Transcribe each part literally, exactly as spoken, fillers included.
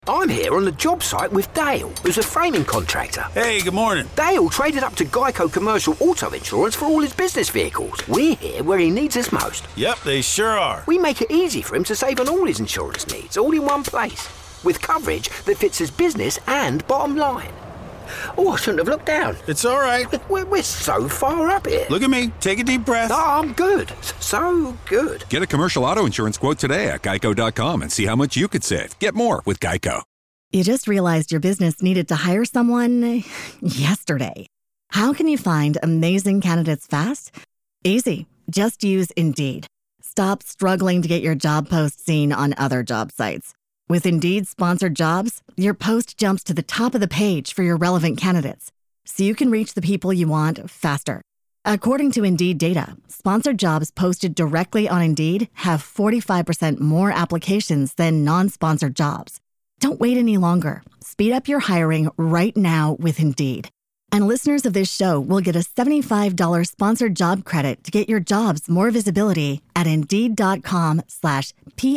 I'm here on the job site with Dale, who's a framing contractor. Hey, good morning. Dale traded up to Geico Commercial Auto Insurance for all his business vehicles. We're here where he needs us most. Yep, they sure are. We make it easy for him to save on all his insurance needs, all in one place, with coverage that fits his business and bottom line. Oh, I shouldn't have looked down. It's all right. We're, we're so far up here. Look at me. Take a deep breath. Oh, I'm good. So good. Get a commercial auto insurance quote today at geico dot com and see how much you could save. Get more with Geico. You just realized your business needed to hire someone yesterday. How can you find amazing candidates fast? Easy. Just use Indeed. Stop struggling to get your job post seen on other job sites. With Indeed sponsored jobs, your post jumps to the top of the page for your relevant candidates, so you can reach the people you want faster. According to Indeed data, sponsored jobs posted directly on Indeed have forty-five percent more applications than non-sponsored jobs. Don't wait any longer. Speed up your hiring right now with Indeed. And listeners of this show will get a seventy-five dollars sponsored job credit to get your jobs more visibility at Indeed.com slash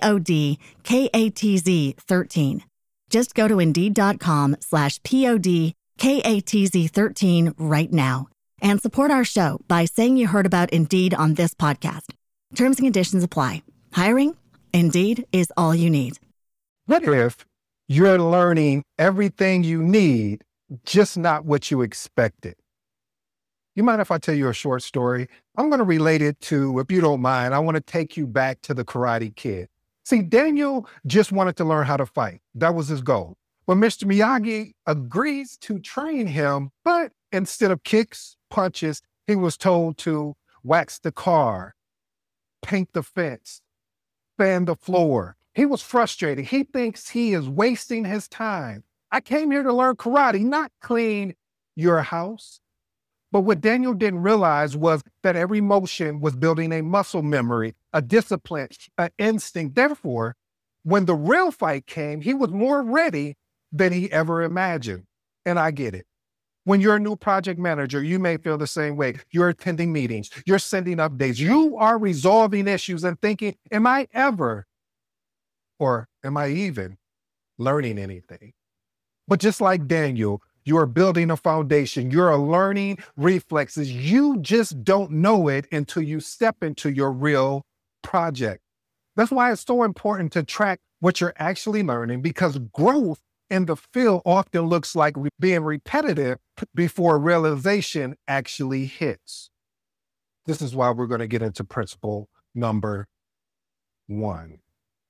P-O-D-K-A-T-Z 13. Just go to Indeed.com slash P-O-D-K-A-T-Z 13 right now and support our show by saying you heard about Indeed on this podcast. Terms and conditions apply. Hiring? Indeed is all you need. What if you're learning everything you need, just not what you expected? You mind if I tell you a short story? I'm going to relate it to, if you don't mind, I want to take you back to the Karate Kid. See, Daniel just wanted to learn how to fight. That was his goal. But Mister Miyagi agrees to train him, but instead of kicks, punches, he was told to wax the car, paint the fence, sand the floor. He was frustrated. He thinks he is wasting his time. I came here to learn karate, not clean your house. But what Daniel didn't realize was that every motion was building a muscle memory, a discipline, an instinct. Therefore, when the real fight came, he was more ready than he ever imagined. And I get it. When you're a new project manager, you may feel the same way. You're attending meetings, you're sending updates, you are resolving issues and thinking, am I ever, or am I even learning anything? But just like Daniel, you're building a foundation. You're learning reflexes. You just don't know it until you step into your real project. That's why it's so important to track what you're actually learning, because growth in the field often looks like re- being repetitive before realization actually hits. This is why we're going to get into principle number one.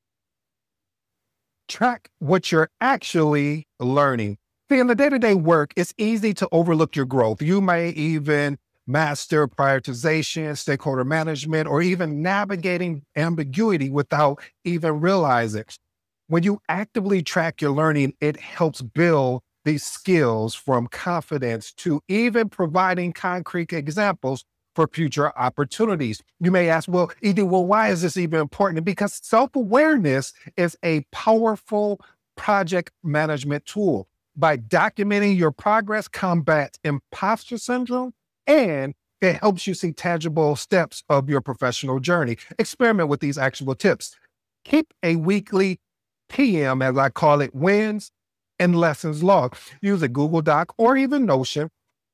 Track what you're actually learning. See, in the day-to-day work, it's easy to overlook your growth. You may even master prioritization, stakeholder management, or even navigating ambiguity without even realizing. When you actively track your learning, it helps build these skills, from confidence to even providing concrete examples for future opportunities. You may ask, well, Edie, well, why is this even important? Because self-awareness is a powerful project management tool. By documenting your progress, combats imposter syndrome, and it helps you see tangible steps of your professional journey. Experiment with these actionable tips. Keep a weekly P M, as I call it, wins and lessons log. Use a Google Doc or even Notion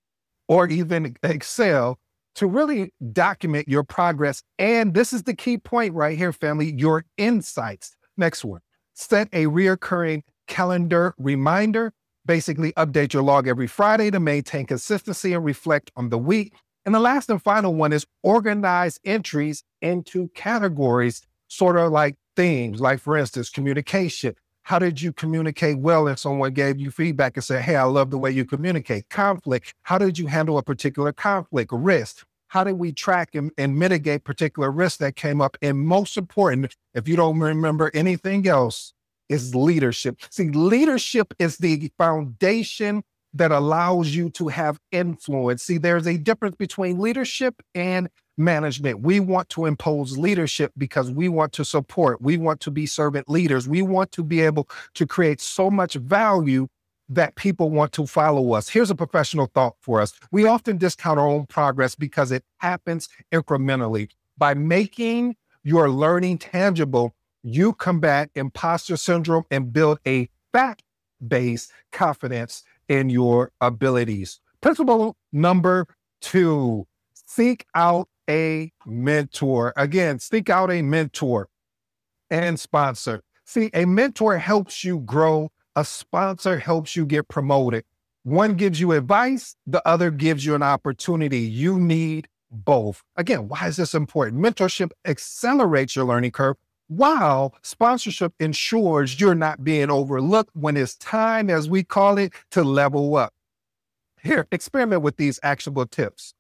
or even Excel to really document your progress. And this is the key point right here, family, your insights. Next one, set a reoccurring calendar reminder. Basically update your log every Friday to maintain consistency and reflect on the week. And the last and final one is organize entries into categories, sort of like themes, like for instance, communication. How did you communicate well if someone gave you feedback and said, hey, I love the way you communicate? Conflict. How did you handle a particular conflict? Risk. How did we track and, and mitigate particular risks that came up? And most important, if you don't remember anything else, is leadership. See, leadership is the foundation that allows you to have influence. See, there's a difference between leadership and management. We want to impose leadership because we want to support. We want to be servant leaders. We want to be able to create so much value that people want to follow us. Here's a professional thought for us. We often discount our own progress because it happens incrementally. By making your learning tangible, you combat imposter syndrome and build a fact-based confidence in your abilities. Principle number two, seek out a mentor. Again, seek out a mentor and sponsor. See, a mentor helps you grow. A sponsor helps you get promoted. One gives you advice, the other gives you an opportunity. You need both. Again, why is this important? Mentorship accelerates your learning curve, while sponsorship ensures you're not being overlooked when it's time, as we call it, to level up. Here, experiment with these actionable tips.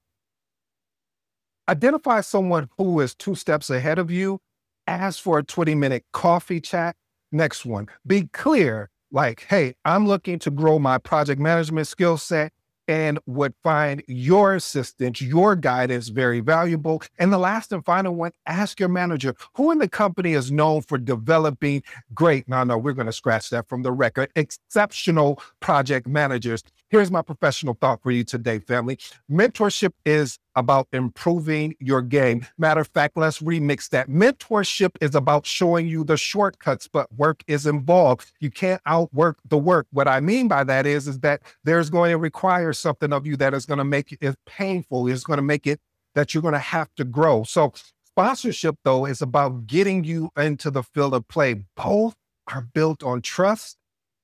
Identify someone who is two steps ahead of you. Ask for a twenty minute coffee chat. Next one, be clear, like, hey, I'm looking to grow my project management skill set and would find your assistance, your guidance very valuable. And the last and final one, ask your manager, who in the company is known for developing great, no, no, we're going to scratch that from the record, exceptional project managers. Here's my professional thought for you today, family. Mentorship is about improving your game. Matter of fact, let's remix that. Mentorship is about showing you the shortcuts, but work is involved. You can't outwork the work. What I mean by that is, is that there's going to require something of you that is going to make it painful. It's going to make it that you're going to have to grow. So sponsorship, though, is about getting you into the field of play. Both are built on trust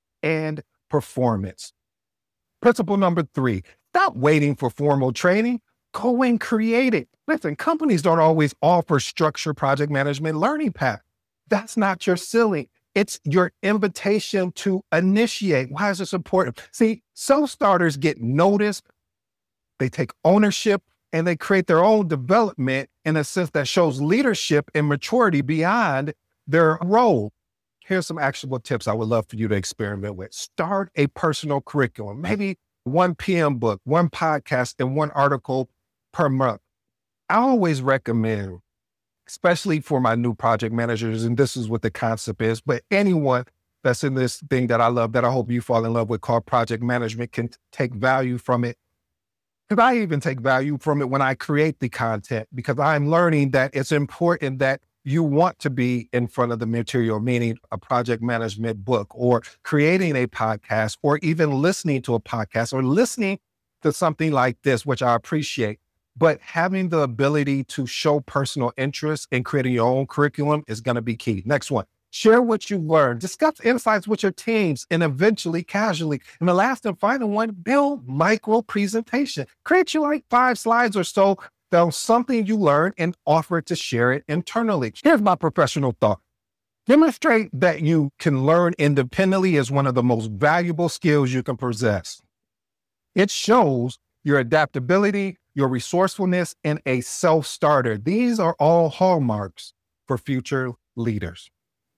and performance. Principle number three, stop waiting for formal training. Go and create it. Listen, companies don't always offer structured project management learning path. That's not your ceiling. It's your invitation to initiate. Why is this important? See, self-starters get noticed, they take ownership, and they create their own development in a sense that shows leadership and maturity beyond their role. Here's some actionable tips I would love for you to experiment with. Start a personal curriculum, maybe one P M book, one podcast, and one article per month. I always recommend, especially for my new project managers, and this is what the concept is, but anyone that's in this thing that I love, that I hope you fall in love with, called project management, can take value from it. Because I even take value from it when I create the content, because I'm learning that it's important that you want to be in front of the material, meaning a project management book or creating a podcast or even listening to a podcast or listening to something like this, which I appreciate. But having the ability to show personal interest in creating your own curriculum is going to be key. Next one, share what you've learned, discuss insights with your teams, and eventually casually. And the last and final one, build micro presentation. Create you like five slides or so. Found something you learned and offer to share it internally. Here's my professional thought. Demonstrate that you can learn independently is one of the most valuable skills you can possess. It shows your adaptability, your resourcefulness, and a self-starter. These are all hallmarks for future leaders.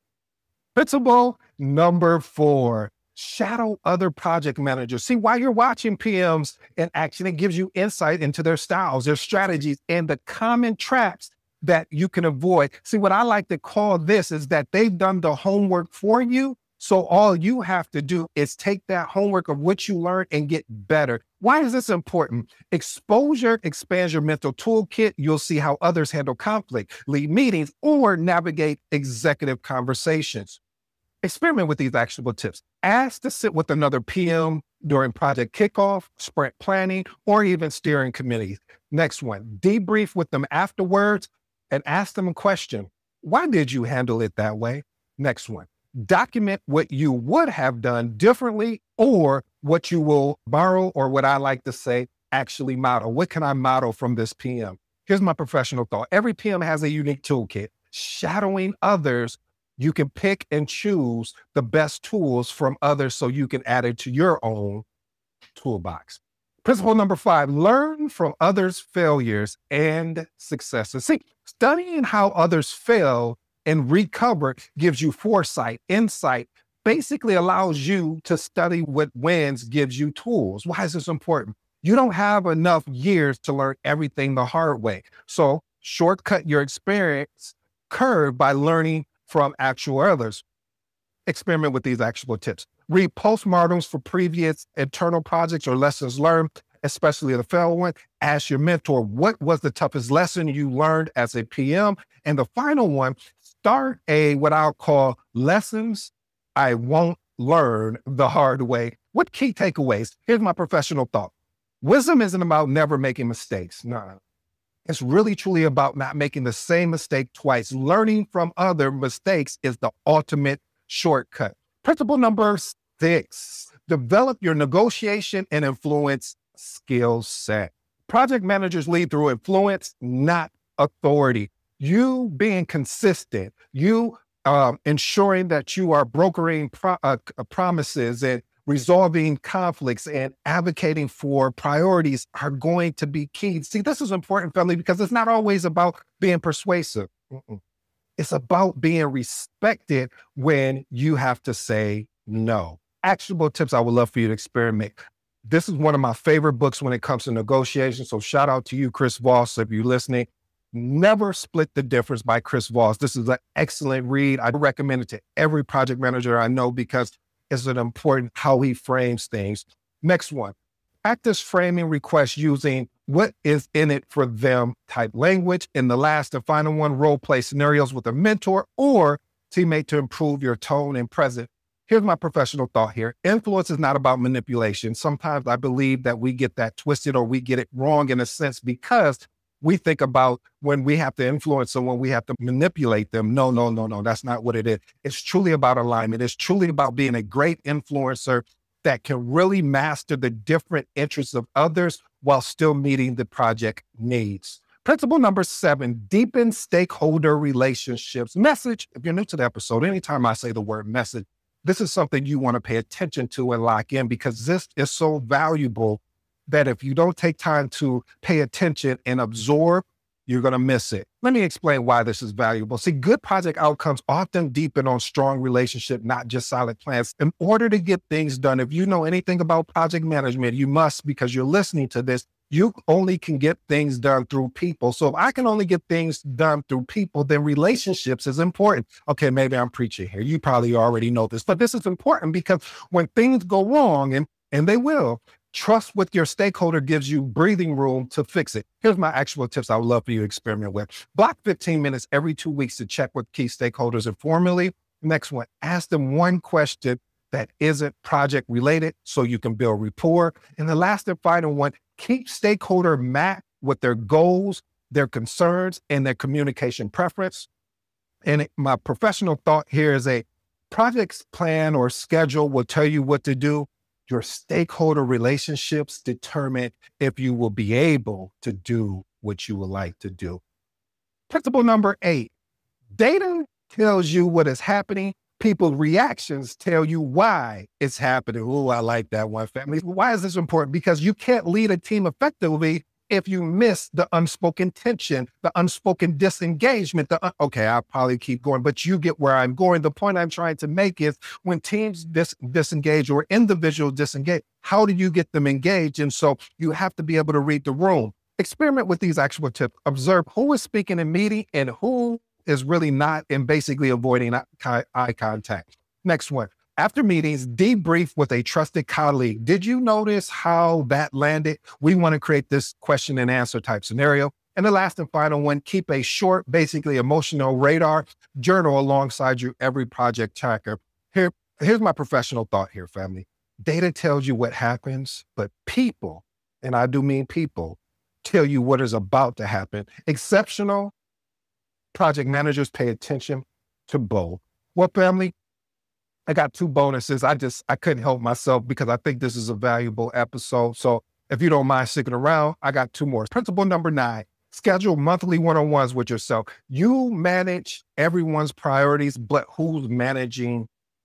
Principle number four, shadow other project managers. See, while you're watching P Ms in action, it gives you insight into their styles, their strategies, and the common traps that you can avoid. See, what I like to call this is that they've done the homework for you. So all you have to do is take that homework of what you learned and get better. Why is this important? Exposure expands your mental toolkit. You'll see how others handle conflict, lead meetings, or navigate executive conversations. Experiment with these actionable tips. Ask to sit with another P M during project kickoff, sprint planning, or even steering committees. Next one, debrief with them afterwards and ask them a question. Why did you handle it that way? Next one, document what you would have done differently or what you will borrow, or what I like to say, actually model. What can I model from this P M? Here's my professional thought. Every P M has a unique toolkit. Shadowing others, you can pick and choose the best tools from others so you can add it to your own toolbox. Principle number five, learn from others' failures and successes. See, studying how others fail and recover gives you foresight, insight, basically allows you to study what wins, gives you tools. Why is this important? You don't have enough years to learn everything the hard way. So shortcut your experience curve by learning from actual others. Experiment with these actionable tips. Read postmortems for previous internal projects or lessons learned, especially the failed one. Ask your mentor, what was the toughest lesson you learned as a P M? And the final one, start a what I'll call lessons I won't learn the hard way. What key takeaways? Here's my professional thought. Wisdom isn't about never making mistakes. No, it's really truly about not making the same mistake twice. Learning from other mistakes is the ultimate shortcut. Principle number six, develop your negotiation and influence skill set. Project managers lead through influence, not authority. You being consistent, you um, ensuring that you are brokering pro- uh, promises and resolving conflicts and advocating for priorities are going to be key. See, this is important, family, because it's not always about being persuasive. Mm-mm. It's about being respected when you have to say no. Actionable tips I would love for you to experiment. This is one of my favorite books when it comes to negotiation. So shout out to you, Chris Voss, if you're listening. Never Split the Difference by Chris Voss. This is an excellent read. I recommend it to every project manager I know because it's an important how he frames things. Next one, practice framing requests using what is in it for them type language. And the last and final one, role play scenarios with a mentor or teammate to improve your tone and presence. Here's my professional thought here. Influence is not about manipulation. Sometimes I believe that we get that twisted or we get it wrong in a sense because we think about when we have to influence someone, we have to manipulate them. No, no, no, no. That's not what it is. It's truly about alignment. It's truly about being a great influencer that can really master the different interests of others while still meeting the project needs. Principle number seven, deepen stakeholder relationships. Message, if you're new to the episode, anytime I say the word message, this is something you want to pay attention to and lock in because this is so valuable that if you don't take time to pay attention and absorb, you're going to miss it. Let me explain why this is valuable. See, good project outcomes often deepen on strong relationship, not just solid plans. In order to get things done, if you know anything about project management, you must, because you're listening to this, you only can get things done through people. So if I can only get things done through people, then relationships is important. Okay, maybe I'm preaching here. You probably already know this, but this is important because when things go wrong, and, and they will, trust with your stakeholder gives you breathing room to fix it. Here's my actual tips I would love for you to experiment with. Block fifteen minutes every two weeks to check with key stakeholders informally. Next one, ask them one question that isn't project related so you can build rapport. And the last and final one, keep stakeholder mapped with their goals, their concerns, and their communication preference. And it, my professional thought here is a project's plan or schedule will tell you what to do. Your stakeholder relationships determine if you will be able to do what you would like to do. Principle number eight, data tells you what is happening. People's reactions tell you why it's happening. Oh, I like that one, family. Why is this important? Because you can't lead a team effectively if you miss the unspoken tension, the unspoken disengagement. The un- okay, I'll probably keep going, but you get where I'm going. The point I'm trying to make is when teams dis- disengage or individuals disengage, how do you get them engaged? And so you have to be able to read the room. Experiment with these actual tips. Observe who is speaking in meeting and who is really not, and basically avoiding eye contact. Next one, after meetings, debrief with a trusted colleague. Did you notice how that landed? We want to create this question and answer type scenario. And the last and final one, keep a short, basically emotional radar journal alongside you every project tracker. Here, here's my professional thought here, family. Data tells you what happens, but people, and I do mean people, tell you what is about to happen. Exceptional project managers pay attention to both. Well, family, I got two bonuses. I just, I couldn't help myself because I think this is a valuable episode. So if you don't mind sticking around, I got two more. Principle number nine, schedule monthly one-on-ones with yourself. You manage everyone's priorities, but who's managing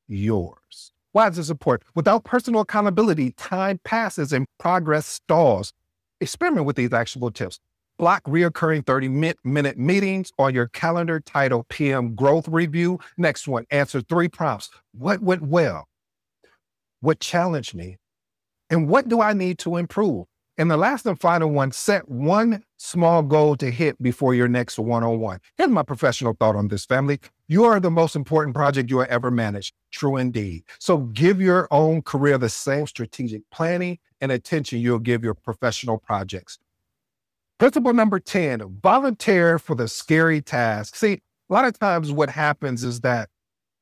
yours? Why is this important? Without personal accountability, time passes and progress stalls. Experiment with these actionable tips. Block reoccurring thirty-minute meetings on your calendar titled P M Growth Review. Next one, answer three prompts. What went well? What challenged me? And what do I need to improve? And the last and final one, set one small goal to hit before your next one-on-one. Here's my professional thought on this, family. You are the most important project you will ever manage. True indeed. So give your own career the same strategic planning and attention you'll give your professional projects. Principle number ten, volunteer for the scary task. See, a lot of times what happens is that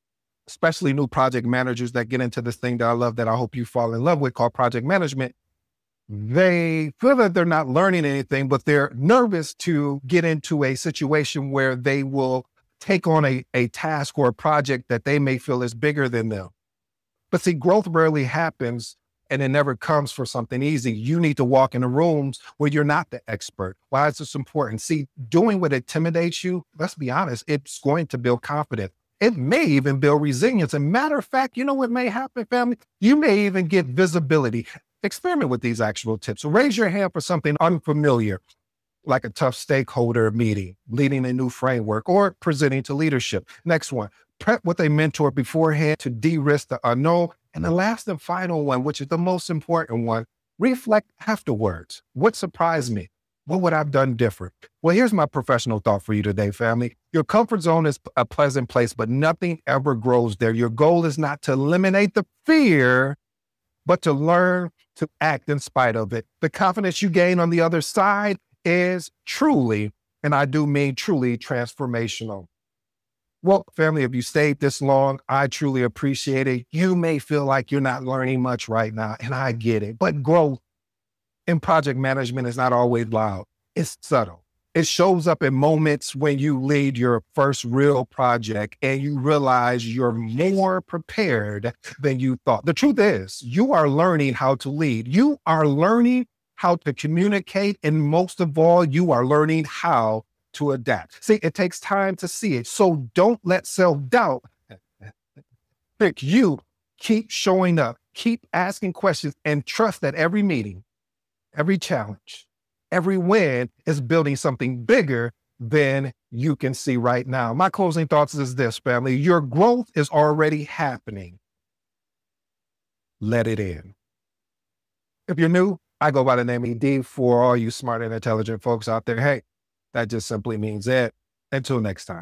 especially new project managers that get into this thing that I love, that I hope you fall in love with, called project management. They feel that they're not learning anything, but they're nervous to get into a situation where they will take on a, a task or a project that they may feel is bigger than them. But see, growth rarely happens and it never comes for something easy. You need to walk in the rooms where you're not the expert. Why is this important? See, doing what intimidates you, let's be honest, it's going to build confidence. It may even build resilience. And matter of fact, you know what may happen, family? You may even get visibility. Experiment with these actual tips. So raise your hand for something unfamiliar, like a tough stakeholder meeting, leading a new framework, or presenting to leadership. Next one, prep with a mentor beforehand to de-risk the unknown. And the last and final one, which is the most important one, reflect afterwards. What surprised me? What would I have done different? Well, here's my professional thought for you today, family. Your comfort zone is a pleasant place, but nothing ever grows there. Your goal is not to eliminate the fear, but to learn to act in spite of it. The confidence you gain on the other side is truly, and I do mean truly, transformational. Well, family, if you stayed this long, I truly appreciate it. You may feel like you're not learning much right now, and I get it, but growth in project management is not always loud. It's subtle. It shows up in moments when you lead your first real project and you realize you're more prepared than you thought. The truth is, you are learning how to lead. You are learning how to communicate. And most of all, you are learning how to adapt. See, it takes time to see it. So don't let self-doubt pick you. Keep showing up, keep asking questions, and trust that every meeting, every challenge, every win is building something bigger than you can see right now. My closing thoughts is this, family. Your growth is already happening. Let it in. If you're new, I go by the name E D. For all you smart and intelligent folks out there, hey, that just simply means it. Until next time.